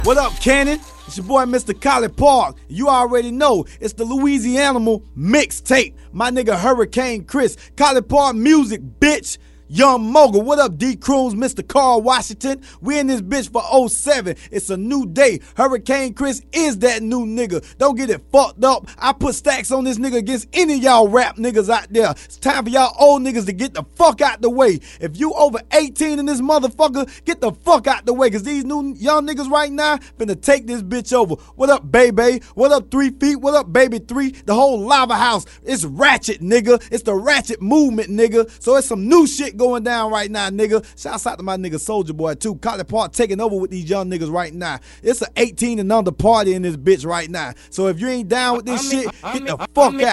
What up, Cannon? It's your boy, Mr. Collie Park. You already know it's the Louisiana mixtape. My nigga Hurricane Chris. Collie Park music, bitch. Young Mogul. What up, D. Cruz, Mr. Carl Washington? We in this bitch for 07. It's a new day. Hurricane Chris is that new nigga. Don't get it fucked up. I put stacks on this nigga against any of y'all rap niggas out there. It's time for y'all old niggas to get the fuck out the way. If you over 18 in this motherfucker, get the fuck out the way. Cause these new young niggas right now finna take this bitch over. What up, baby? What up, 3 feet? What up, baby 3? The whole lava house. It's ratchet, nigga. It's the ratchet movement, nigga. So it's some new shit going down right now, nigga. Shouts out to my nigga Soulja Boy too. Collie Park taking over with these young niggas right now. It's an 18 and under party in this bitch right now. So if you ain't down with this shit, get the fuck out.